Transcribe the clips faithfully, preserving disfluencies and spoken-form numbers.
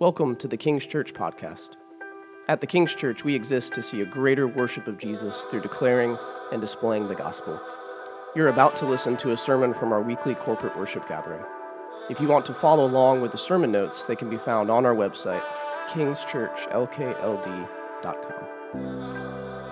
Welcome to the King's Church podcast. At the King's Church, we exist to see a greater worship of Jesus through declaring and displaying the gospel. You're about to listen to a sermon from our weekly corporate worship gathering. If you want to follow along with the sermon notes, they can be found on our website, kings church l k l d dot com.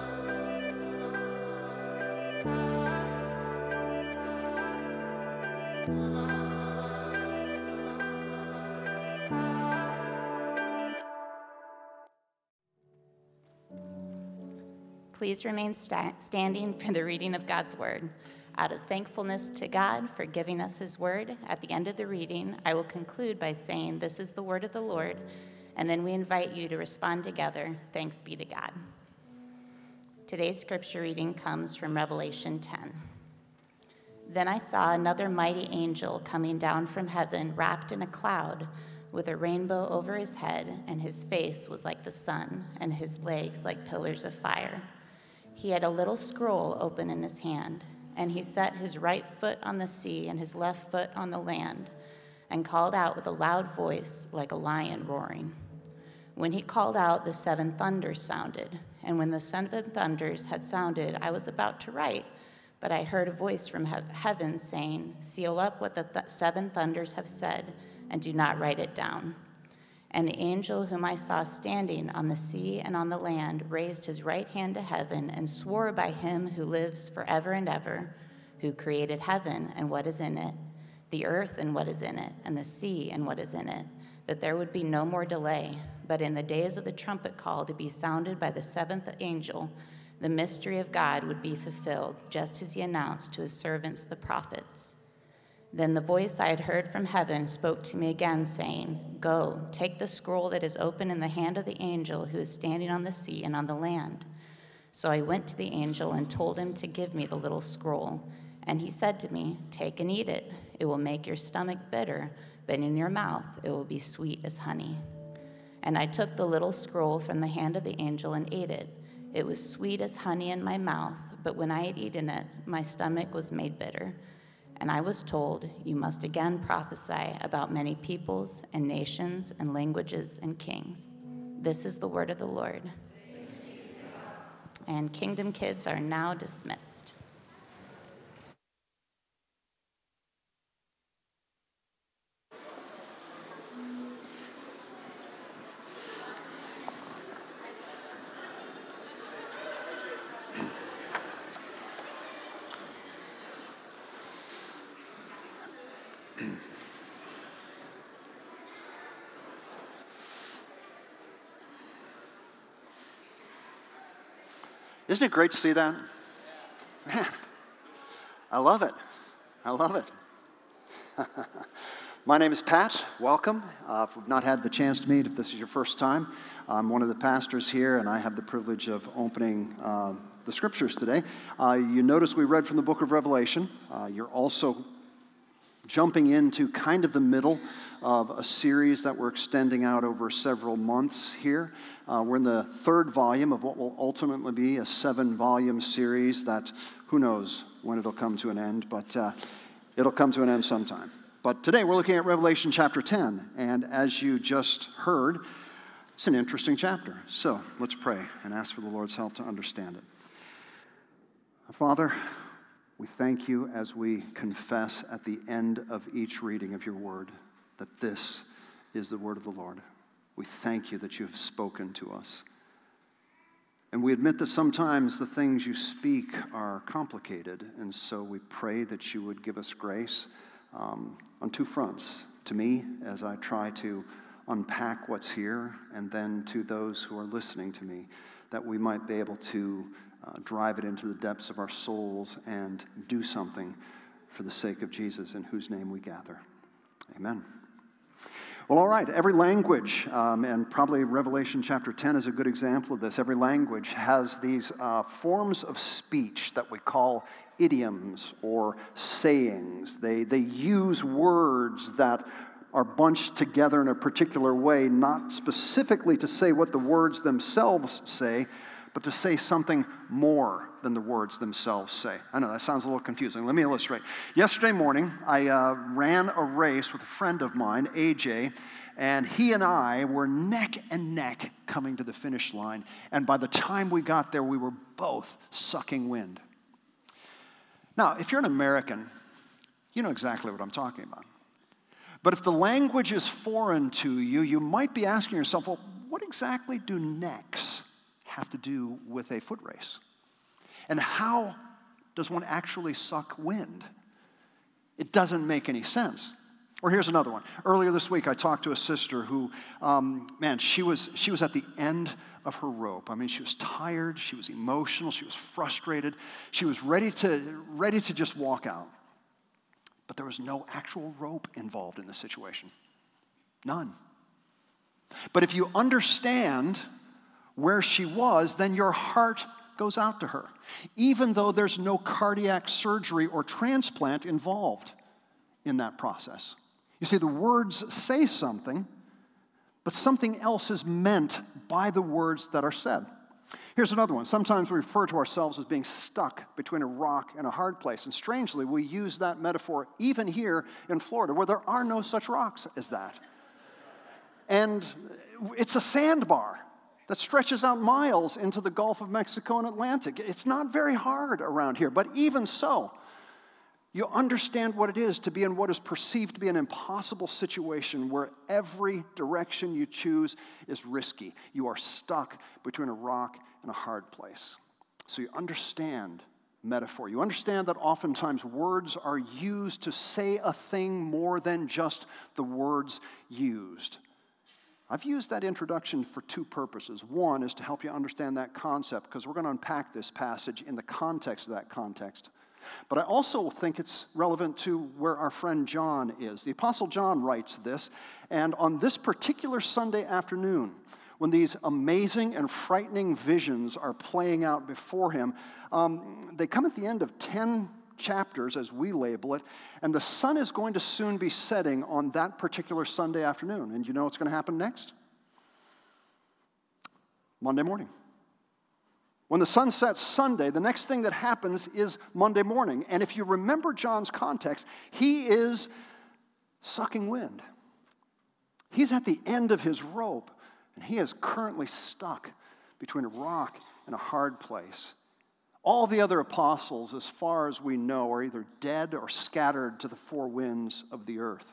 Please remain sta- standing for the reading of God's word. Out of thankfulness to God for giving us his word, at the end of the reading, I will conclude by saying, "This is the word of the Lord," and then we invite you to respond together, "Thanks be to God." Today's scripture reading comes from Revelation ten. Then I saw another mighty angel coming down from heaven, wrapped in a cloud, with a rainbow over his head, and his face was like the sun, and his legs like pillars of fire. He had a little scroll open in his hand, and he set his right foot on the sea and his left foot on the land, and called out with a loud voice like a lion roaring. When he called out, the seven thunders sounded, and when the seven thunders had sounded, I was about to write, but I heard a voice from he- heaven saying, "Seal up what the th- seven thunders have said, and do not write it down." And the angel whom I saw standing on the sea and on the land raised his right hand to heaven and swore by him who lives forever and ever, who created heaven and what is in it, the earth and what is in it, and the sea and what is in it, that there would be no more delay, but in the days of the trumpet call to be sounded by the seventh angel, the mystery of God would be fulfilled, just as he announced to his servants the prophets. Then the voice I had heard from heaven spoke to me again, saying, "Go, take the scroll that is open in the hand of the angel who is standing on the sea and on the land." So I went to the angel and told him to give me the little scroll. And he said to me, "Take and eat it. It will make your stomach bitter, but in your mouth it will be sweet as honey." And I took the little scroll from the hand of the angel and ate it. It was sweet as honey in my mouth, but when I had eaten it, my stomach was made bitter. And I was told, "You must again prophesy about many peoples and nations and languages and kings." This is the word of the Lord. And Kingdom Kids are now dismissed. Isn't it great to see that? Man, I love it. I love it. My name is Pat. Welcome. Uh, if we've not had the chance to meet, if this is your first time, I'm one of the pastors here, and I have the privilege of opening uh, the scriptures today. Uh, you notice we read from the book of Revelation. Uh, you're also jumping into kind of the middle of a series that we're extending out over several months here. Uh, we're in the third volume of what will ultimately be a seven-volume series that, who knows when it'll come to an end, but uh, it'll come to an end sometime. But today we're looking at Revelation chapter ten, and as you just heard, it's an interesting chapter. So let's pray and ask for the Lord's help to understand it. Father, we thank you as we confess at the end of each reading of your word that this is the word of the Lord. We thank you that you have spoken to us. And we admit that sometimes the things you speak are complicated, and so we pray that you would give us grace um, on two fronts. To me, as I try to unpack what's here, and then to those who are listening to me, that we might be able to Uh, drive it into the depths of our souls and do something for the sake of Jesus, in whose name we gather. Amen. Well, all right, every language, um, and probably Revelation chapter ten is a good example of this, every language has these uh, forms of speech that we call idioms or sayings. They, they use words that are bunched together in a particular way, not specifically to say what the words themselves say, but to say something more than the words themselves say. I know that sounds a little confusing. Let me illustrate. Yesterday morning, I uh, ran a race with a friend of mine, A J, and he and I were neck and neck coming to the finish line. And by the time we got there, we were both sucking wind. Now, if you're an American, you know exactly what I'm talking about. But if the language is foreign to you, you might be asking yourself, well, what exactly do necks have to do with a foot race? And how does one actually suck wind? It doesn't make any sense. Or here's another one. Earlier this week, I talked to a sister who, um, man, she was she was at the end of her rope. I mean, she was tired, she was emotional, she was frustrated, she was ready to ready to just walk out. But there was no actual rope involved in the situation. None. But if you understand where she was, then your heart goes out to her, even though there's no cardiac surgery or transplant involved in that process. You see, the words say something, but something else is meant by the words that are said. Here's another one. Sometimes we refer to ourselves as being stuck between a rock and a hard place. And strangely, we use that metaphor even here in Florida, where there are no such rocks as that. And it's a sandbar that stretches out miles into the Gulf of Mexico and Atlantic. It's not very hard around here, but even so, you understand what it is to be in what is perceived to be an impossible situation where every direction you choose is risky. You are stuck between a rock and a hard place. So you understand metaphor. You understand that oftentimes words are used to say a thing more than just the words used. I've used that introduction for two purposes. One is to help you understand that concept, because we're going to unpack this passage in the context of that context. But I also think it's relevant to where our friend John is. The Apostle John writes this, and on this particular Sunday afternoon, when these amazing and frightening visions are playing out before him, um, they come at the end of ten chapters, as we label it, and the sun is going to soon be setting on that particular Sunday afternoon. And you know what's going to happen next? Monday morning. When the sun sets Sunday, the next thing that happens is Monday morning. And if you remember John's context, he is sucking wind. He's at the end of his rope, and he is currently stuck between a rock and a hard place. All the other apostles, as far as we know, are either dead or scattered to the four winds of the earth.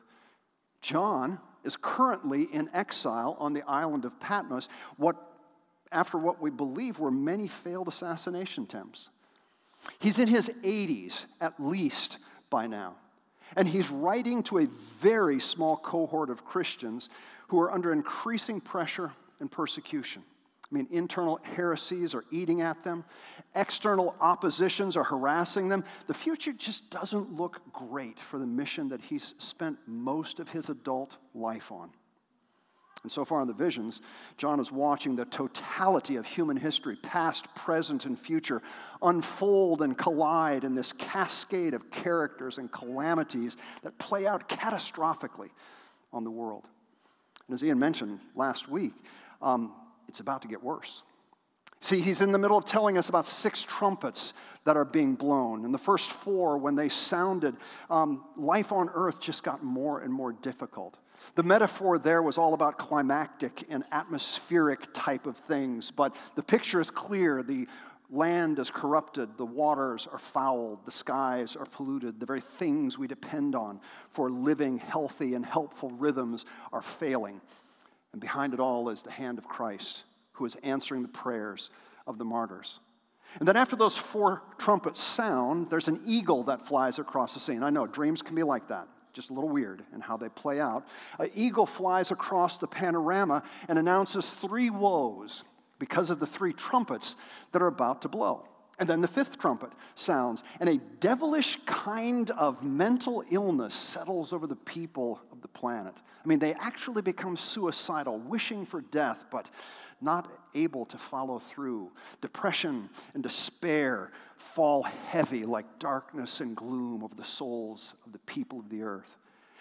John is currently in exile on the island of Patmos, what after what we believe were many failed assassination attempts. He's in his eighties, at least, by now. And he's writing to a very small cohort of Christians who are under increasing pressure and persecution. I mean, internal heresies are eating at them. External oppositions are harassing them. The future just doesn't look great for the mission that he's spent most of his adult life on. And so far in the visions, John is watching the totality of human history, past, present, and future, unfold and collide in this cascade of characters and calamities that play out catastrophically on the world. And as Ian mentioned last week, um, it's about to get worse. See, he's in the middle of telling us about six trumpets that are being blown. And the first four, when they sounded, um, life on earth just got more and more difficult. The metaphor there was all about climactic and atmospheric type of things, but the picture is clear. The land is corrupted, the waters are fouled, the skies are polluted, the very things we depend on for living healthy and helpful rhythms are failing. And behind it all is the hand of Christ, who is answering the prayers of the martyrs. And then after those four trumpets sound, there's an eagle that flies across the scene. I know, dreams can be like that. Just a little weird in how they play out. An eagle flies across the panorama and announces three woes because of the three trumpets that are about to blow. And then the fifth trumpet sounds, and a devilish kind of mental illness settles over the people of the planet. I mean, they actually become suicidal, wishing for death, but not able to follow through. Depression and despair fall heavy like darkness and gloom over the souls of the people of the earth.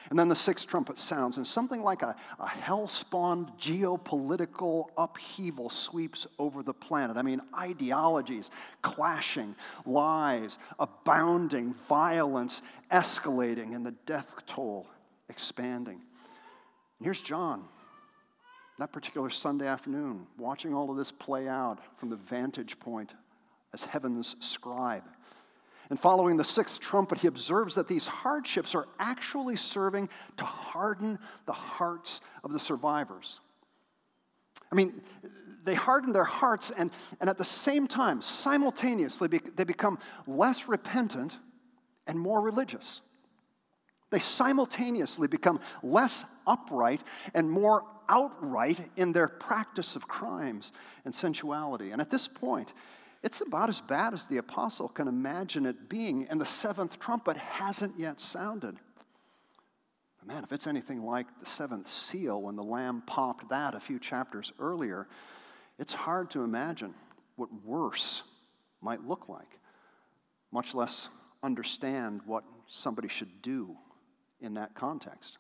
And then the sixth trumpet sounds, and something like a, a hell-spawned geopolitical upheaval sweeps over the planet. I mean, ideologies clashing, lies abounding, violence escalating, and the death toll expanding. And here's John, that particular Sunday afternoon, watching all of this play out from the vantage point as heaven's scribe. And following the sixth trumpet, he observes that these hardships are actually serving to harden the hearts of the survivors. I mean, they harden their hearts, and, and at the same time, simultaneously, they become less repentant and more religious. They simultaneously become less upright and more outright in their practice of crimes and sensuality. And at this point, it's about as bad as the apostle can imagine it being, and the seventh trumpet hasn't yet sounded. But man, if it's anything like the seventh seal when the Lamb popped that a few chapters earlier, it's hard to imagine what worse might look like, much less understand what somebody should do in that context.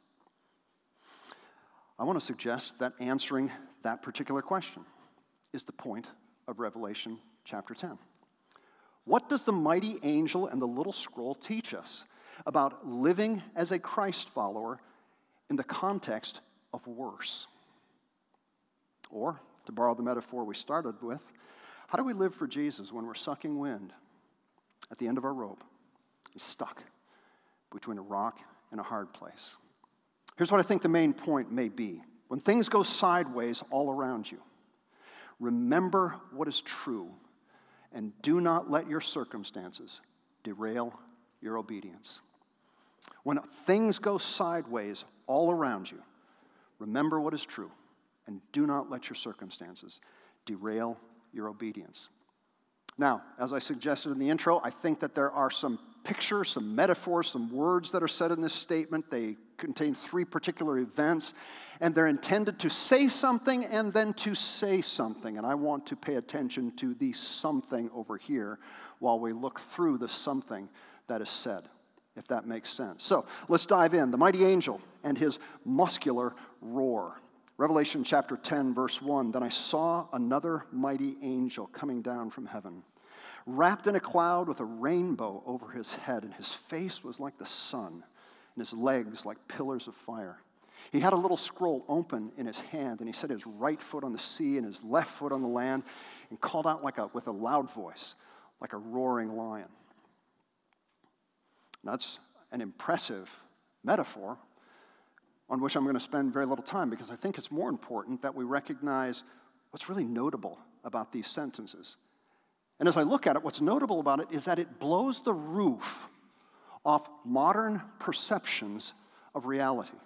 I want to suggest that answering that particular question is the point of Revelation chapter ten. What does the mighty angel and the little scroll teach us about living as a Christ follower in the context of worse? Or, to borrow the metaphor we started with, how do we live for Jesus when we're sucking wind at the end of our rope and stuck between a rock and a hard place? Here's what I think the main point may be. When things go sideways all around you, remember what is true, and do not let your circumstances derail your obedience. When things go sideways all around you, remember what is true, and do not let your circumstances derail your obedience. Now, as I suggested in the intro, I think that there are some pictures, some metaphors, some words that are said in this statement. They contain three particular events, and they're intended to say something and then to say something. And I want to pay attention to the something over here while we look through the something that is said, if that makes sense. So let's dive in. The mighty angel and his muscular roar. Revelation chapter ten, verse one, then I saw another mighty angel coming down from heaven, wrapped in a cloud with a rainbow over his head, and his face was like the sun, and his legs like pillars of fire. He had a little scroll open in his hand, and he set his right foot on the sea and his left foot on the land, and called out like a, with a loud voice, like a roaring lion. That's an impressive metaphor on which I'm going to spend very little time, because I think it's more important that we recognize what's really notable about these sentences. And as I look at it, what's notable about it is that it blows the roof off modern perceptions of reality.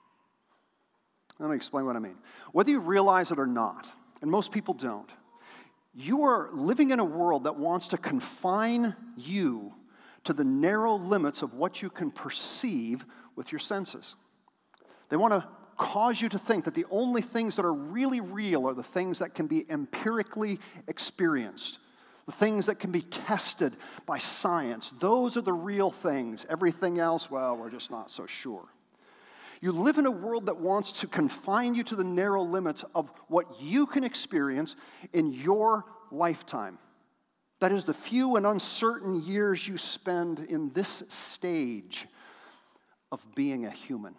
Let me explain what I mean. Whether you realize it or not, and most people don't, you are living in a world that wants to confine you to the narrow limits of what you can perceive with your senses. They want to cause you to think that the only things that are really real are the things that can be empirically experienced, the things that can be tested by science. Those are the real things. Everything else, well, we're just not so sure. You live in a world that wants to confine you to the narrow limits of what you can experience in your lifetime. That is, the few and uncertain years you spend in this stage of being a human.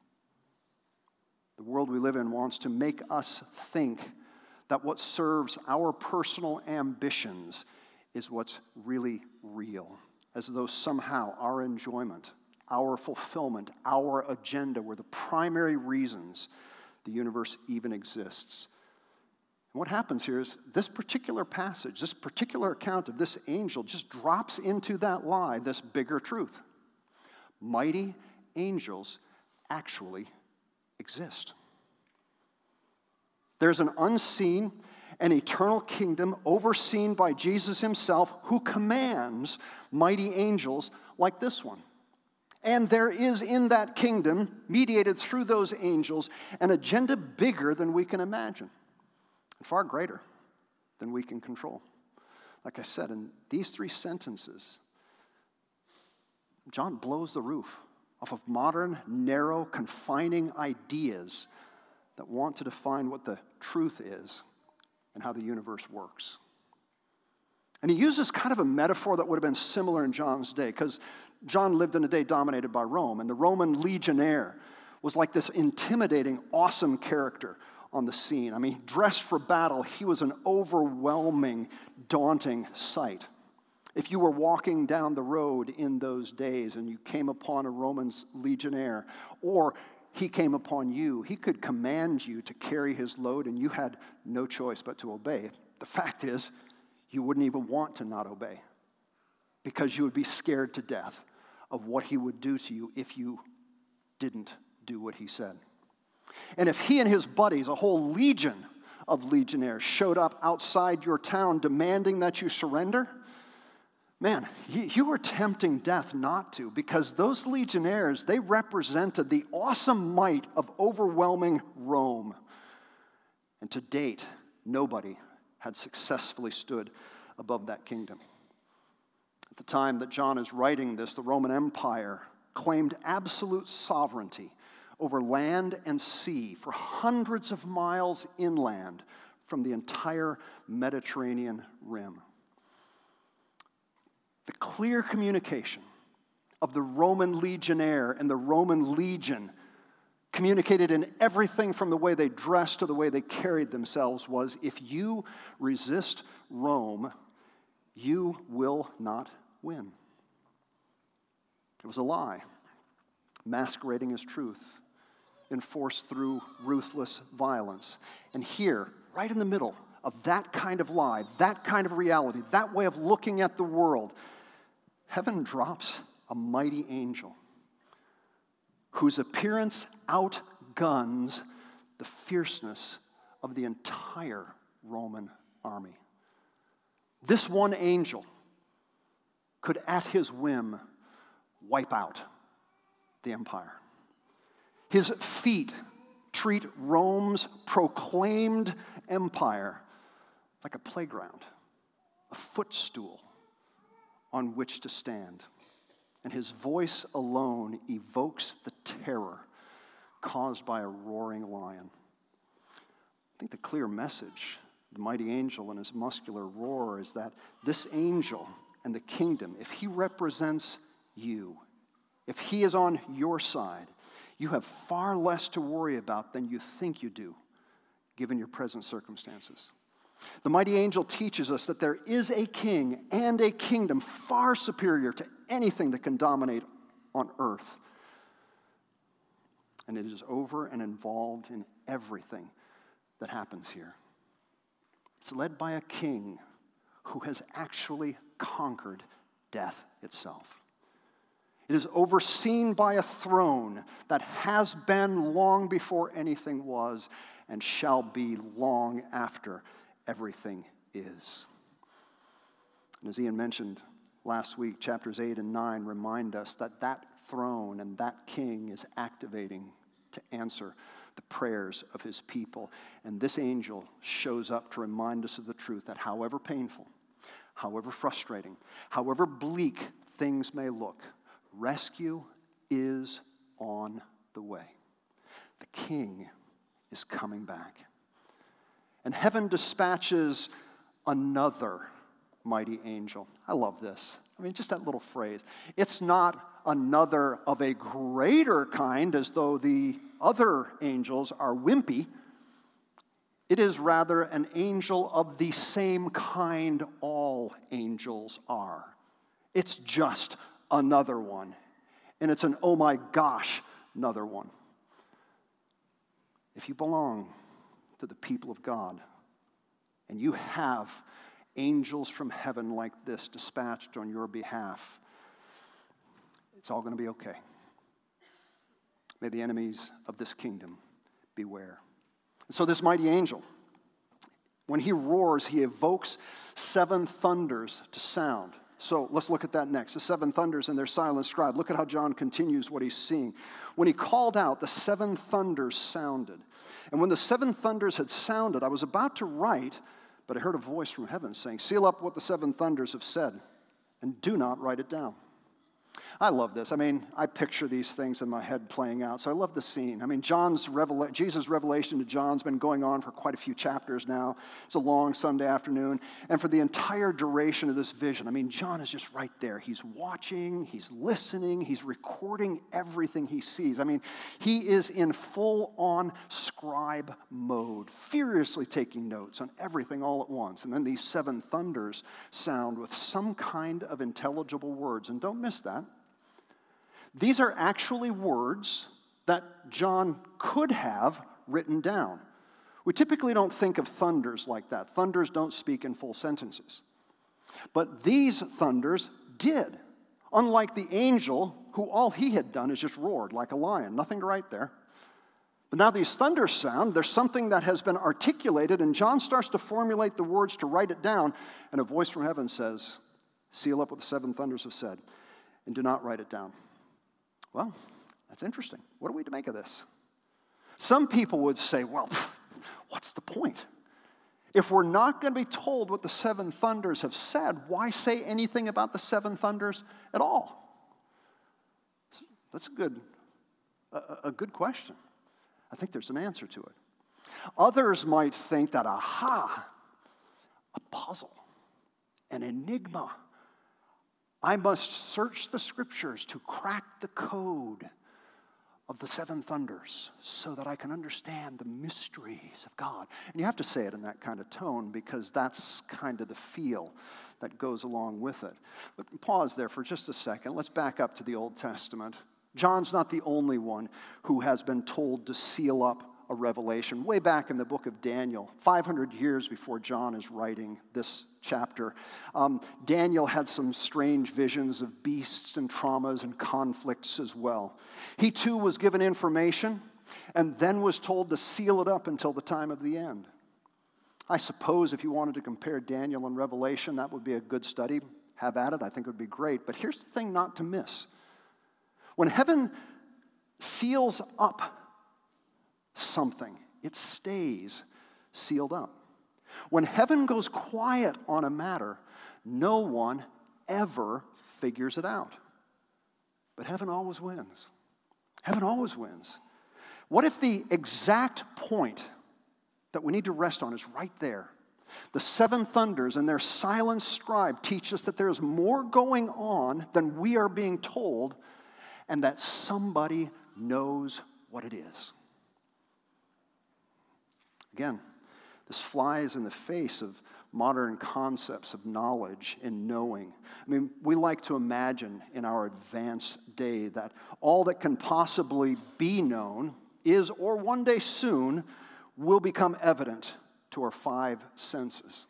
The world we live in wants to make us think that what serves our personal ambitions is what's really real, as though somehow our enjoyment, our fulfillment, our agenda were the primary reasons the universe even exists. And what happens here is this particular passage, this particular account of this angel just drops into that lie this bigger truth. Mighty angels actually exist. There's an unseen and eternal kingdom overseen by Jesus himself, who commands mighty angels like this one. And there is in that kingdom, mediated through those angels, an agenda bigger than we can imagine, and far greater than we can control. Like I said, in these three sentences, John blows the roof off of modern, narrow, confining ideas that want to define what the truth is and how the universe works. And he uses kind of a metaphor that would have been similar in John's day, because John lived in a day dominated by Rome, and the Roman legionnaire was like this intimidating, awesome character on the scene. I mean, dressed for battle, he was an overwhelming, daunting sight. If you were walking down the road in those days and you came upon a Roman legionnaire, or he came upon you, he could command you to carry his load, and you had no choice but to obey. The fact is, you wouldn't even want to not obey, because you would be scared to death of what he would do to you if you didn't do what he said. And if he and his buddies, a whole legion of legionnaires, showed up outside your town demanding that you surrender, man, you, you were tempting death not to, because those legionnaires, they represented the awesome might of overwhelming Rome. And to date, nobody had successfully stood above that kingdom. At the time that John is writing this, the Roman Empire claimed absolute sovereignty over land and sea for hundreds of miles inland from the entire Mediterranean rim. The clear communication of the Roman legionnaire and the Roman legion, communicated in everything from the way they dressed to the way they carried themselves, was, if you resist Rome, you will not win. It was a lie, masquerading as truth, enforced through ruthless violence. And here, right in the middle of that kind of lie, that kind of reality, that way of looking at the world, heaven drops a mighty angel whose appearance outguns the fierceness of the entire Roman army. This one angel could, at his whim, wipe out the empire. His feet treat Rome's proclaimed empire like a playground, a footstool on which to stand. And his voice alone evokes the terror caused by a roaring lion. I think the clear message, the mighty angel and his muscular roar, is that this angel and the kingdom, if he represents you, if he is on your side, you have far less to worry about than you think you do, given your present circumstances. The mighty angel teaches us that there is a king and a kingdom far superior to anything that can dominate on earth. And it is over and involved in everything that happens here. It's led by a king who has actually conquered death itself. It is overseen by a throne that has been long before anything was and shall be long after everything is. And as Ian mentioned last week, chapters eight and nine remind us that that throne and that king is activating to answer the prayers of his people. And this angel shows up to remind us of the truth that however painful, however frustrating, however bleak things may look, rescue is on the way. The king is coming back. And heaven dispatches another mighty angel. I love this. I mean, just that little phrase. It's not another of a greater kind, as though the other angels are wimpy. It is rather an angel of the same kind all angels are. It's just another one. And it's an oh my gosh, another one. If you belong to the people of God, and you have angels from heaven like this dispatched on your behalf, it's all going to be okay. May the enemies of this kingdom beware. So this mighty angel, when he roars, he evokes seven thunders to sound. So let's look at that next. The seven thunders and their silent scribe. Look at how John continues what he's seeing. When he called out, the seven thunders sounded. And when the seven thunders had sounded, I was about to write, but I heard a voice from heaven saying, seal up what the seven thunders have said, and do not write it down. I love this. I mean, I picture these things in my head playing out, so I love the scene. I mean, John's revela- Jesus' revelation to John's been going on for quite a few chapters now. It's a long Sunday afternoon, and for the entire duration of this vision, I mean, John is just right there. He's watching, he's listening, he's recording everything he sees. I mean, he is in full-on scribe mode, furiously taking notes on everything all at once. And then these seven thunders sound with some kind of intelligible words, and don't miss that. These are actually words that John could have written down. We typically don't think of thunders like that. Thunders don't speak in full sentences. But these thunders did. Unlike the angel, who all he had done is just roared like a lion. Nothing to write there. But now these thunders sound. There's something that has been articulated, and John starts to formulate the words to write it down, and a voice from heaven says, "Seal up what the seven thunders have said, and do not write it down." Well, that's interesting. What are we to make of this? Some people would say, well, what's the point? If we're not going to be told what the seven thunders have said, why say anything about the seven thunders at all? That's a good, a, a good question. I think there's an answer to it. Others might think that, aha, a puzzle, an enigma. I must search the scriptures to crack the code of the seven thunders so that I can understand the mysteries of God. And you have to say it in that kind of tone because that's kind of the feel that goes along with it. But pause there for just a second. Let's back up to the Old Testament. John's not the only one who has been told to seal up a revelation. Way back in the book of Daniel, five hundred years before John is writing this chapter, um, Daniel had some strange visions of beasts and traumas and conflicts as well. He too was given information and then was told to seal it up until the time of the end. I suppose if you wanted to compare Daniel and Revelation, that would be a good study. Have at it. I think it would be great. But here's the thing not to miss. When heaven seals up something, it stays sealed up. When heaven goes quiet on a matter, no one ever figures it out. But heaven always wins. Heaven always wins. What if the exact point that we need to rest on is right there? The seven thunders and their silent scribe teach us that there is more going on than we are being told, and that somebody knows what it is. Again, this flies in the face of modern concepts of knowledge and knowing. I mean, we like to imagine in our advanced day that all that can possibly be known is, or one day soon, will become evident to our five senses.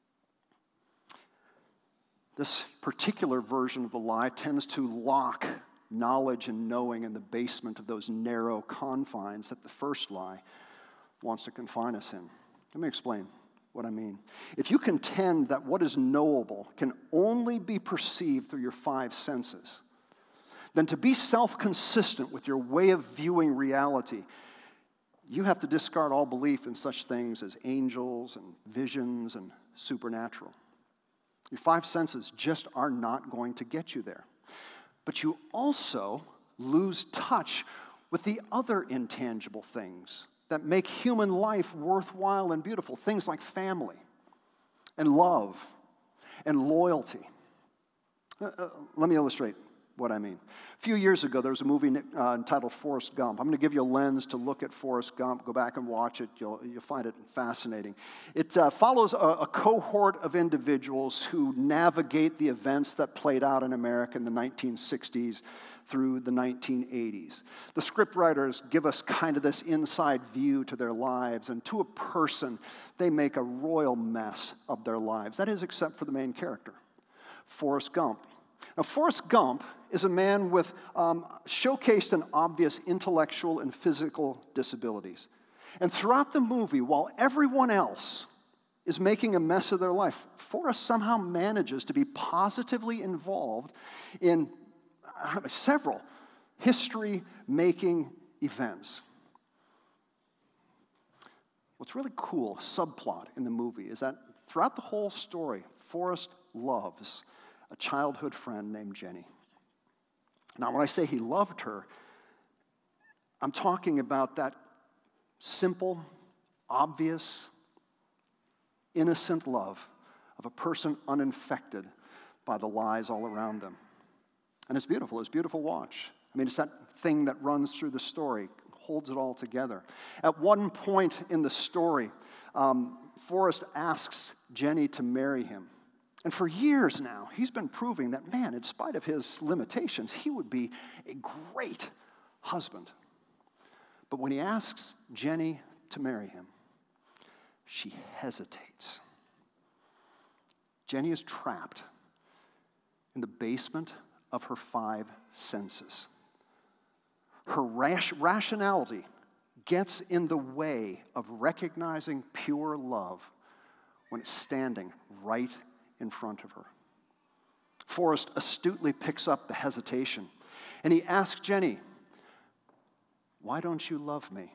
This particular version of the lie tends to lock knowledge and knowing in the basement of those narrow confines that the first lie wants to confine us in. Let me explain what I mean. If you contend that what is knowable can only be perceived through your five senses, then to be self-consistent with your way of viewing reality, you have to discard all belief in such things as angels and visions and supernatural. Your five senses just are not going to get you there. But you also lose touch with the other intangible things that make human life worthwhile and beautiful. Things like family and love and loyalty. Uh, uh, let me illustrate what I mean. A few years ago, there was a movie uh, entitled Forrest Gump. I'm going to give you a lens to look at Forrest Gump. Go back and watch it. You'll, you'll find it fascinating. It uh, follows a, a cohort of individuals who navigate the events that played out in America in the nineteen sixties through the nineteen eighties. The scriptwriters give us kind of this inside view to their lives, and to a person, they make a royal mess of their lives. That is, except for the main character, Forrest Gump. Now, Forrest Gump is a man with um, showcased and obvious intellectual and physical disabilities. And throughout the movie, while everyone else is making a mess of their life, Forrest somehow manages to be positively involved in uh, several history-making events. What's really cool, subplot in the movie, is that throughout the whole story, Forrest loves a childhood friend named Jenny. Now, when I say he loved her, I'm talking about that simple, obvious, innocent love of a person uninfected by the lies all around them. And it's beautiful. It's a beautiful watch. I mean, it's that thing that runs through the story, holds it all together. At one point in the story, um, Forrest asks Jenny to marry him. And for years now, he's been proving that, man, in spite of his limitations, he would be a great husband. But when he asks Jenny to marry him, she hesitates. Jenny is trapped in the basement of her five senses. Her rash- rationality gets in the way of recognizing pure love when it's standing right in front of her. Forrest astutely picks up the hesitation, and he asks Jenny, "Why don't you love me?"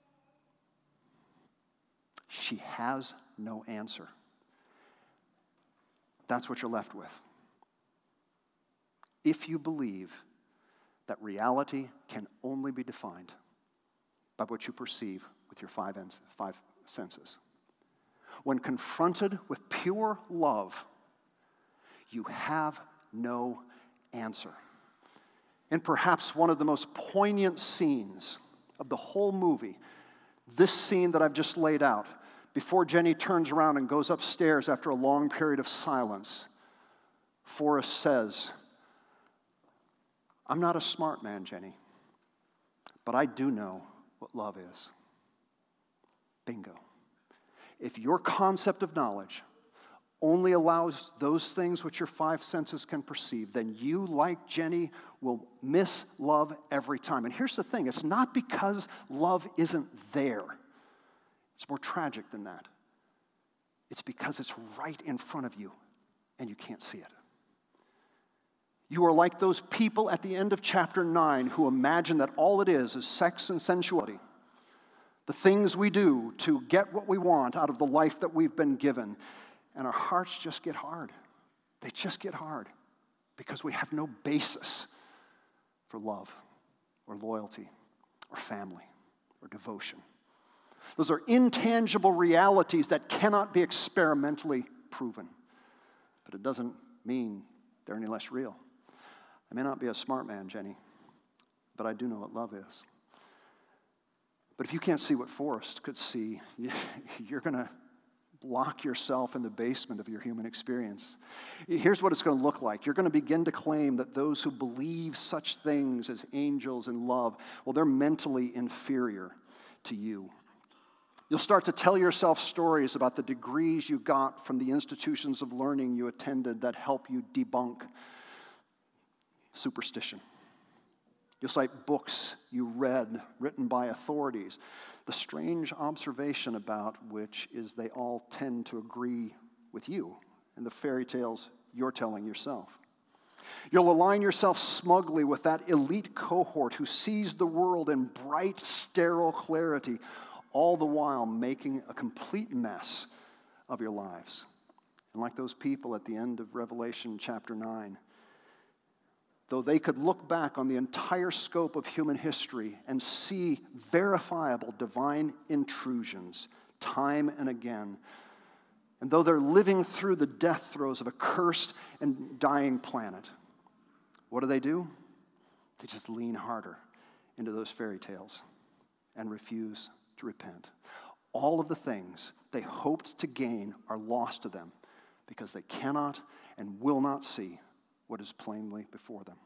She has no answer. That's what you're left with. If you believe that reality can only be defined by what you perceive with your five, ens- five senses. When confronted with pure love, you have no answer. And perhaps one of the most poignant scenes of the whole movie, this scene that I've just laid out, before Jenny turns around and goes upstairs after a long period of silence, Forrest says, "I'm not a smart man, Jenny, but I do know what love is." Bingo. If your concept of knowledge only allows those things which your five senses can perceive, then you, like Jenny, will miss love every time. And here's the thing, it's not because love isn't there. It's more tragic than that. It's because it's right in front of you and you can't see it. You are like those people at the end of chapter nine who imagine that all it is is sex and sensuality. The things we do to get what we want out of the life that we've been given. And our hearts just get hard. They just get hard because we have no basis for love or loyalty or family or devotion. Those are intangible realities that cannot be experimentally proven. But it doesn't mean they're any less real. I may not be a smart man, Jenny, but I do know what love is. But if you can't see what Forrest could see, you're going to lock yourself in the basement of your human experience. Here's what it's going to look like. You're going to begin to claim that those who believe such things as angels and love, well, they're mentally inferior to you. You'll start to tell yourself stories about the degrees you got from the institutions of learning you attended that help you debunk superstition. You'll cite books you read, written by authorities, the strange observation about which is they all tend to agree with you and the fairy tales you're telling yourself. You'll align yourself smugly with that elite cohort who sees the world in bright, sterile clarity, all the while making a complete mess of your lives. And like those people at the end of Revelation chapter nine, though they could look back on the entire scope of human history and see verifiable divine intrusions time and again, and though they're living through the death throes of a cursed and dying planet, what do they do? They just lean harder into those fairy tales and refuse to repent. All of the things they hoped to gain are lost to them because they cannot and will not see what is plainly before them.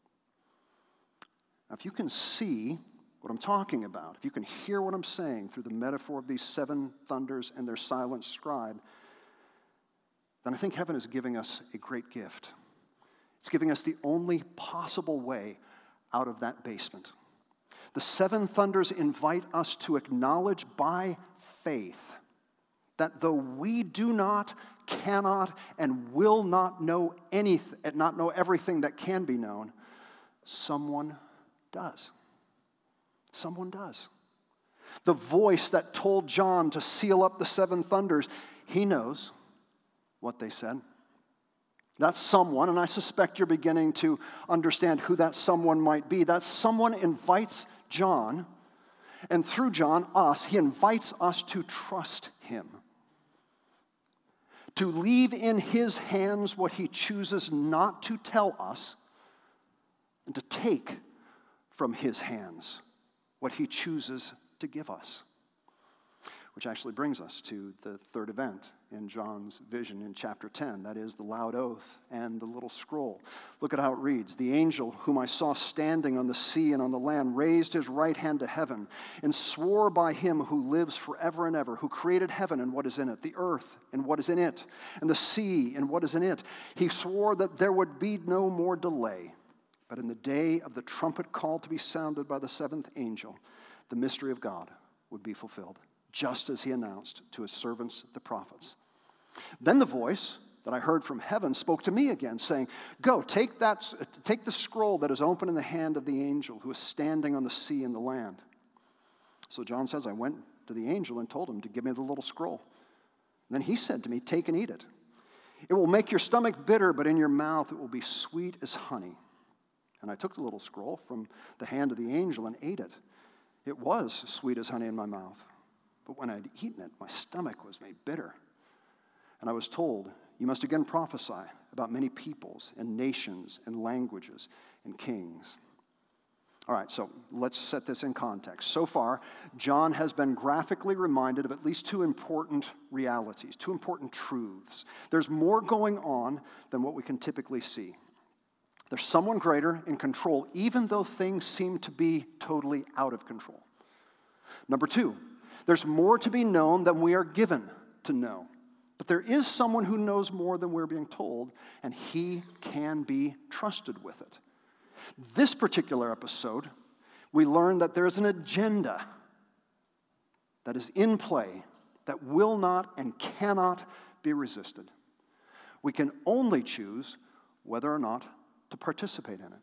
Now, if you can see what I'm talking about, if you can hear what I'm saying through the metaphor of these seven thunders and their silent scribe, then I think heaven is giving us a great gift. It's giving us the only possible way out of that basement. The seven thunders invite us to acknowledge by faith that though we do not, cannot, and will not know anything, not know everything that can be known, someone does. Someone does. The voice that told John to seal up the seven thunders, he knows what they said. That someone, and I suspect you're beginning to understand who that someone might be, that someone invites John, and through John, us, he invites us to trust him. To leave in his hands what he chooses not to tell us, and to take from his hands what he chooses to give us. Which actually brings us to the third event in John's vision in chapter ten. That is the loud oath and the little scroll. Look at how it reads. The angel whom I saw standing on the sea and on the land raised his right hand to heaven and swore by him who lives forever and ever, who created heaven and what is in it, the earth and what is in it, and the sea and what is in it. He swore that there would be no more delay. But in the day of the trumpet call to be sounded by the seventh angel, the mystery of God would be fulfilled, just as he announced to his servants, the prophets. Then the voice that I heard from heaven spoke to me again, saying, Go, take that, take the scroll that is open in the hand of the angel who is standing on the sea and the land. So John says, I went to the angel and told him to give me the little scroll. And then he said to me, Take and eat it. It will make your stomach bitter, but in your mouth it will be sweet as honey. And I took the little scroll from the hand of the angel and ate it. It was sweet as honey in my mouth. But when I had eaten it, my stomach was made bitter. And I was told, You must again prophesy about many peoples and nations and languages and kings. All right, so let's set this in context. So far, John has been graphically reminded of at least two important realities, two important truths. There's more going on than what we can typically see. There's someone greater in control, even though things seem to be totally out of control. Number two, there's more to be known than we are given to know. But there is someone who knows more than we're being told, and he can be trusted with it. This particular episode, we learn that there is an agenda that is in play that will not and cannot be resisted. We can only choose whether or not to participate in it.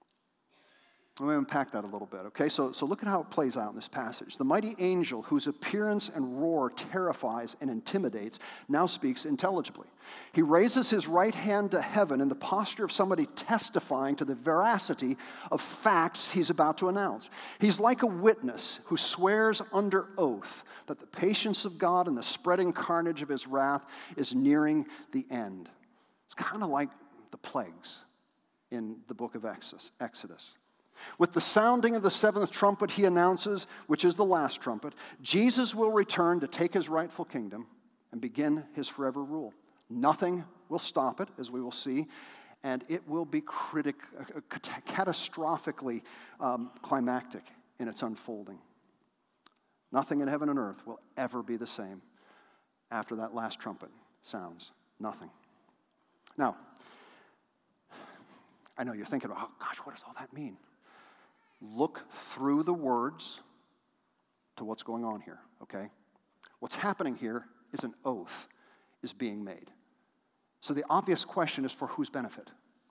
Let me unpack that a little bit, okay? So, so look at how it plays out in this passage. The mighty angel, whose appearance and roar terrifies and intimidates, now speaks intelligibly. He raises his right hand to heaven in the posture of somebody testifying to the veracity of facts he's about to announce. He's like a witness who swears under oath that the patience of God and the spreading carnage of his wrath is nearing the end. It's kind of like the plagues in the book of Exodus. With the sounding of the seventh trumpet, he announces, which is the last trumpet, Jesus will return to take his rightful kingdom and begin his forever rule. Nothing will stop it, as we will see, and it will be critic, uh, catastrophically um, climactic in its unfolding. Nothing in heaven and earth will ever be the same after that last trumpet sounds. Nothing. Now, I know you're thinking, oh gosh, what does all that mean? Look through the words to what's going on here, okay? What's happening here is an oath is being made. So the obvious question is, for whose benefit?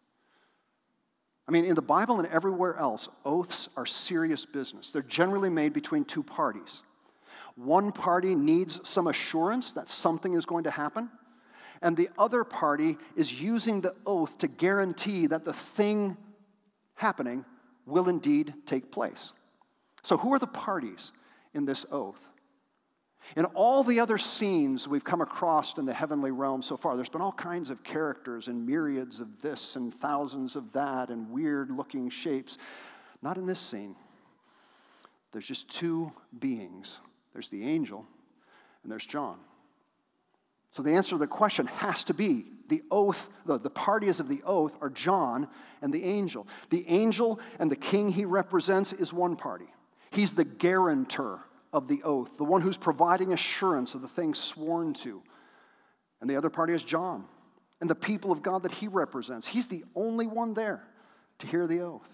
I mean, in the Bible and everywhere else, oaths are serious business. They're generally made between two parties. One party needs some assurance that something is going to happen, and the other party is using the oath to guarantee that the thing happening will indeed take place. So who are the parties in this oath? In all the other scenes we've come across in the heavenly realm so far, there's been all kinds of characters and myriads of this and thousands of that and weird-looking shapes. Not in this scene. There's just two beings. There's the angel and there's John. So the answer to the question has to be the oath, the, the parties of the oath are John and the angel. The angel and the king he represents is one party. He's the guarantor of the oath, the one who's providing assurance of the things sworn to. And the other party is John and the people of God that he represents. He's the only one there to hear the oath.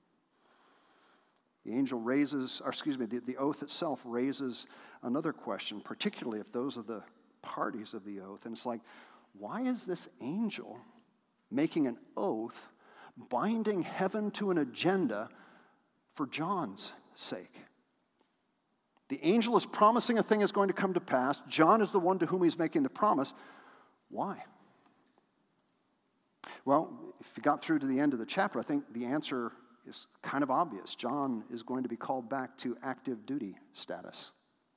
The angel raises, or excuse me, the, the oath itself raises another question, particularly if those are the parties of the oath. And it's like, why is this angel making an oath, binding heaven to an agenda for John's sake? The angel is promising a thing is going to come to pass. John is the one to whom he's making the promise. Why? Well, if you got through to the end of the chapter, I think the answer is kind of obvious. John is going to be called back to active duty status.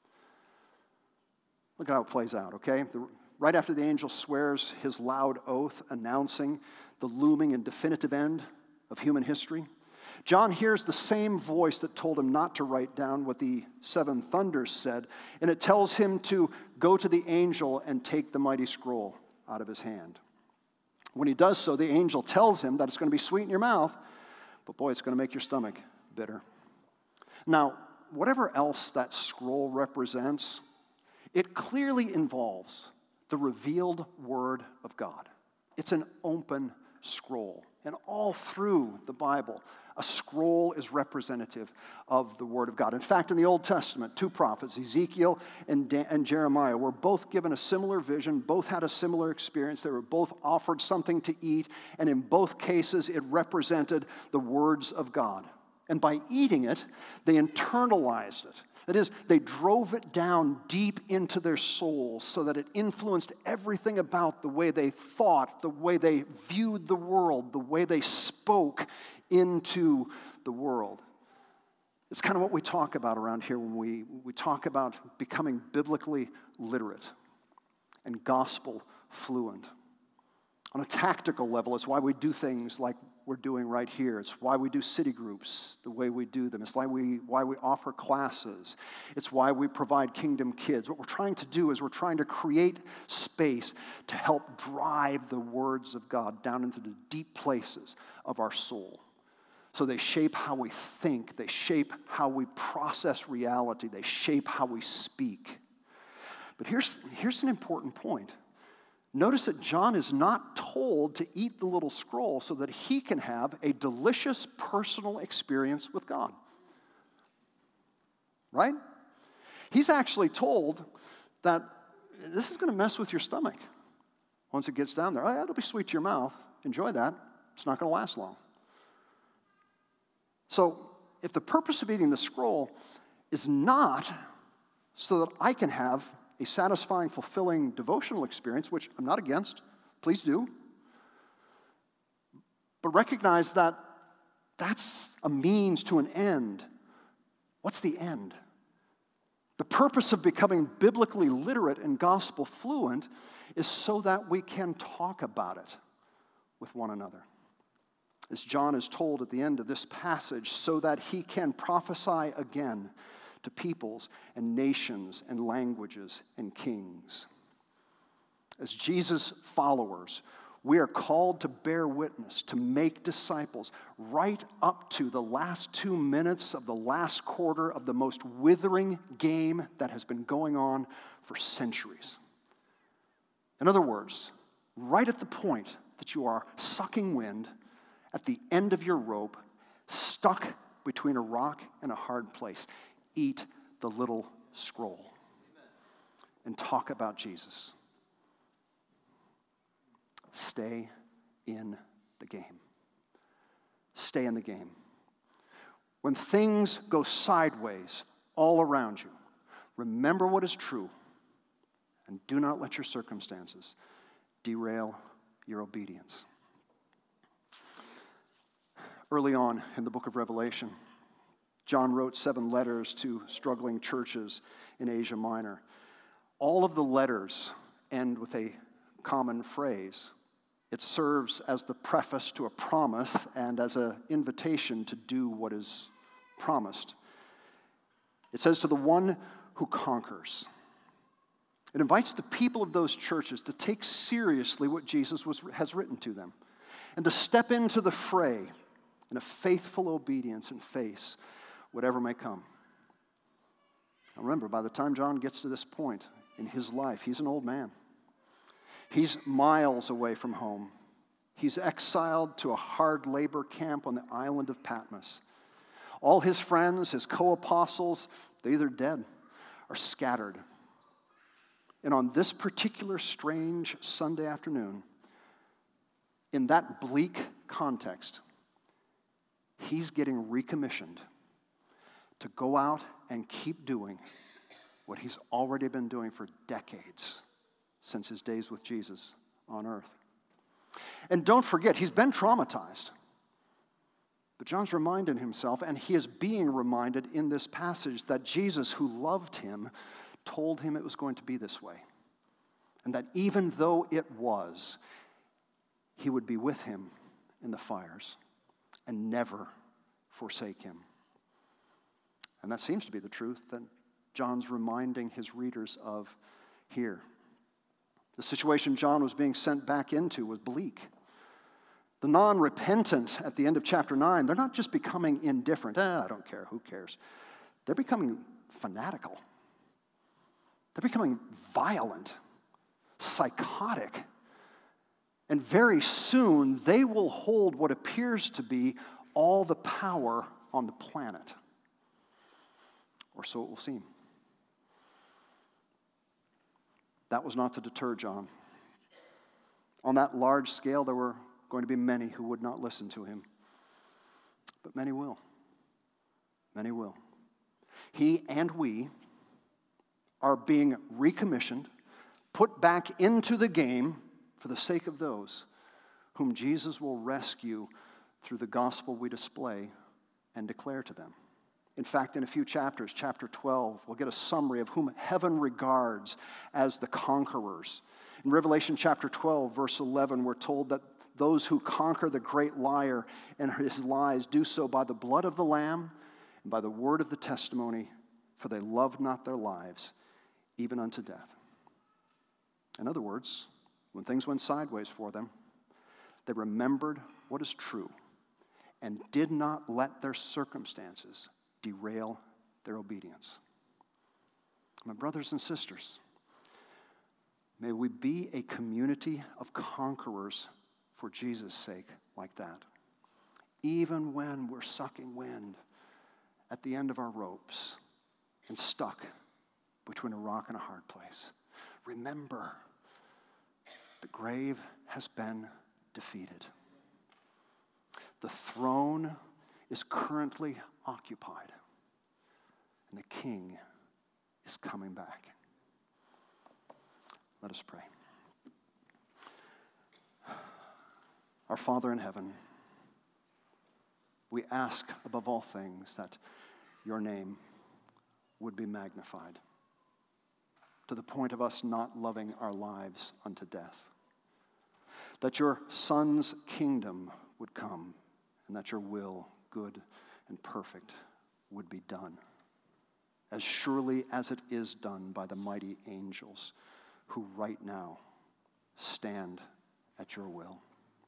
Look at how it plays out, okay? The, right after the angel swears his loud oath announcing the looming and definitive end of human history, John hears the same voice that told him not to write down what the seven thunders said, and it tells him to go to the angel and take the mighty scroll out of his hand. When he does so, the angel tells him that it's going to be sweet in your mouth, but boy, it's going to make your stomach bitter. Now, whatever else that scroll represents, it clearly involves the revealed word of God. It's an open scroll. And all through the Bible, a scroll is representative of the word of God. In fact, in the Old Testament, two prophets, Ezekiel and, Dan- and Jeremiah, were both given a similar vision, both had a similar experience. They were both offered something to eat, and in both cases, it represented the words of God. And by eating it, they internalized it. That is, they drove it down deep into their souls so that it influenced everything about the way they thought, the way they viewed the world, the way they spoke into the world. It's kind of what we talk about around here when we, we talk about becoming biblically literate and gospel fluent. On a tactical level, it's why we do things like we're doing right here. It's why we do city groups the way we do them. It's why we, why we offer classes. It's why we provide Kingdom Kids. What we're trying to do is we're trying to create space to help drive the words of God down into the deep places of our soul. So they shape how we think. They shape how we process reality. They shape how we speak. But here's, here's an important point. Notice that John is not told to eat the little scroll so that he can have a delicious personal experience with God. Right? He's actually told that this is going to mess with your stomach once it gets down there. Oh, yeah, it'll be sweet to your mouth. Enjoy that. It's not going to last long. So if the purpose of eating the scroll is not so that I can have a satisfying, fulfilling devotional experience, which I'm not against, please do. But recognize that that's a means to an end. What's the end? The purpose of becoming biblically literate and gospel fluent is so that we can talk about it with one another. As John is told at the end of this passage, so that he can prophesy again to peoples and nations and languages and kings. As Jesus' followers, we are called to bear witness, to make disciples, right up to the last two minutes of the last quarter of the most withering game that has been going on for centuries. In other words, right at the point that you are sucking wind, at the end of your rope, stuck between a rock and a hard place, eat the little scroll and talk about Jesus. Stay in the game. Stay in the game. When things go sideways all around you, remember what is true and do not let your circumstances derail your obedience. Early on in the book of Revelation, John wrote seven letters to struggling churches in Asia Minor. All of the letters end with a common phrase. It serves as the preface to a promise and as an invitation to do what is promised. It says, to the one who conquers. It invites the people of those churches to take seriously what Jesus was, has written to them and to step into the fray in a faithful obedience and face whatever may come. Now remember, by the time John gets to this point in his life, he's an old man. He's miles away from home. He's exiled to a hard labor camp on the island of Patmos. All his friends, his co-apostles, they're either dead or scattered. And on this particular strange Sunday afternoon, in that bleak context, he's getting recommissioned to go out and keep doing what he's already been doing for decades since his days with Jesus on earth. And don't forget, he's been traumatized. But John's reminding himself, and he is being reminded in this passage, that Jesus, who loved him, told him it was going to be this way. And that even though it was, he would be with him in the fires and never forsake him. And that seems to be the truth that John's reminding his readers of here. The situation John was being sent back into was bleak. The non-repentant at the end of chapter nine, they're not just becoming indifferent. Eh, I don't care, who cares? They're becoming fanatical. They're becoming violent, psychotic. And very soon, they will hold what appears to be all the power on the planet. Or so it will seem. That was not to deter John. On that large scale, there were going to be many who would not listen to him. But many will. Many will. He and we are being recommissioned, put back into the game for the sake of those whom Jesus will rescue through the gospel we display and declare to them. In fact, in a few chapters, chapter twelve, we'll get a summary of whom heaven regards as the conquerors. In Revelation chapter twelve, verse eleven, we're told that those who conquer the great liar and his lies do so by the blood of the Lamb and by the word of the testimony, for they loved not their lives, even unto death. In other words, when things went sideways for them, they remembered what is true and did not let their circumstances derail their obedience. My brothers and sisters, may we be a community of conquerors for Jesus' sake like that. Even when we're sucking wind at the end of our ropes and stuck between a rock and a hard place, remember the grave has been defeated. The throne is currently occupied, and the King is coming back. Let us pray. Our Father in heaven, we ask above all things that your name would be magnified to the point of us not loving our lives unto death. That your Son's kingdom would come and that your will, good and perfect, would be done, as surely as it is done by the mighty angels who right now stand at your will.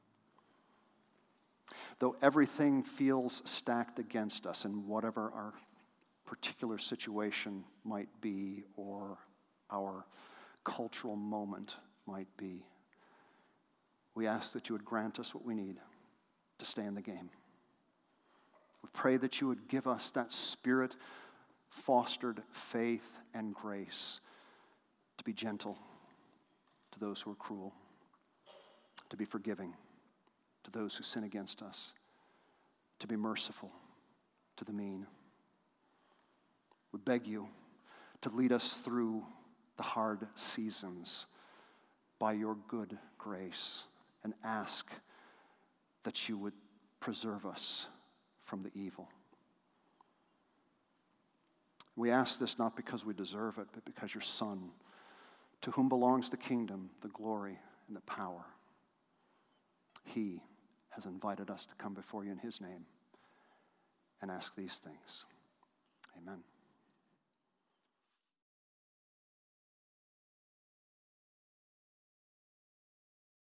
Though everything feels stacked against us in whatever our particular situation might be or our cultural moment might be, we ask that you would grant us what we need to stay in the game. We pray that you would give us that Spirit-fostered faith and grace to be gentle to those who are cruel, to be forgiving to those who sin against us, to be merciful to the mean. We beg you to lead us through the hard seasons by your good grace and ask that you would preserve us from the evil. We ask this not because we deserve it, but because your Son, to whom belongs the kingdom, the glory, and the power, he has invited us to come before you in his name and ask these things. Amen.